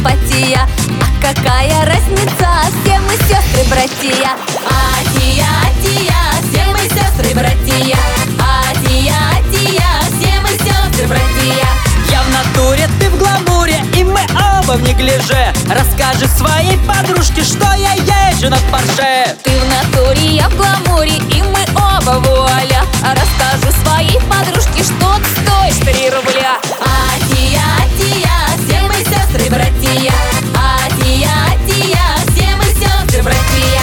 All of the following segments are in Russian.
симпатия. А какая разница, все мы сестры-братья. Атия, Атия, все мы сестры-братья. Атия, Атия, все мы сестры-братья. Я в натуре, ты в гламуре, и мы оба в неглиже. Расскажи своей подружке, что я езжу на Порше. Ты в натуре, я в гламуре, и мы оба вуаля. Расскажу своей подружке, что ты стоишь 3 рубля. Атия, Атия, все мы сестры-братья. Атия, Атия, все мы сестры-братья.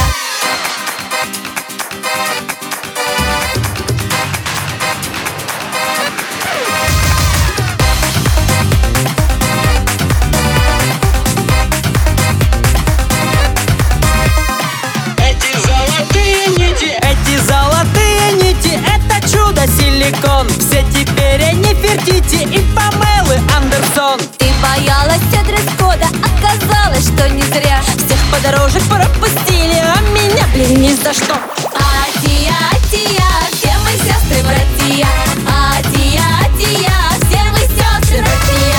Силикон. Все теперь Нефертити и Памелы Андерсон. Ты боялась дресс-кода, оказалось, что не зря. Всех подорожек пропустили, а меня, блин, ни за что. Атия, Атия, все мы сестры-братья. Атия, Атия, все мы сестры-братья.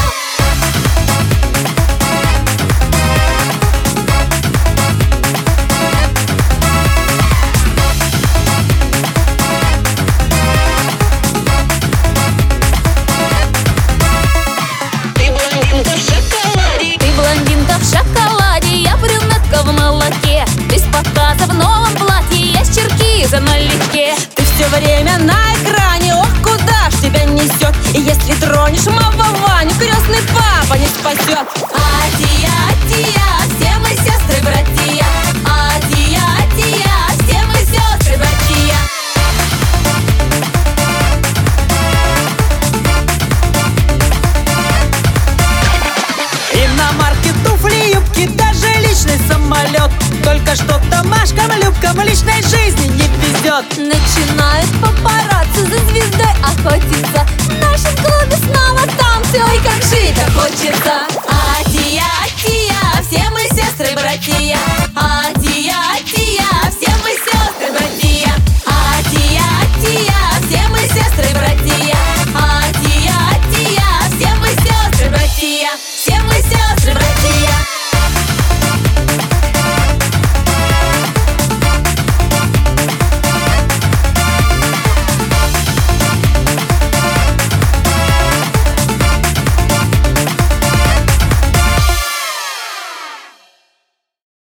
В новом платье есть черкиза налегке. Ты все время на экране, ох, куда ж тебя несет. И если тронешь моего Ваню, крестный папа не спасет. Атия, Атия, все мы сестры-братья. Атия, Атия, все мы сестры-братья. Иномарки, туфли, юбки, даже личный самолет. Только что Машкам, Любкам личной жизни не везет. Начинают папарацци за звездой охотиться.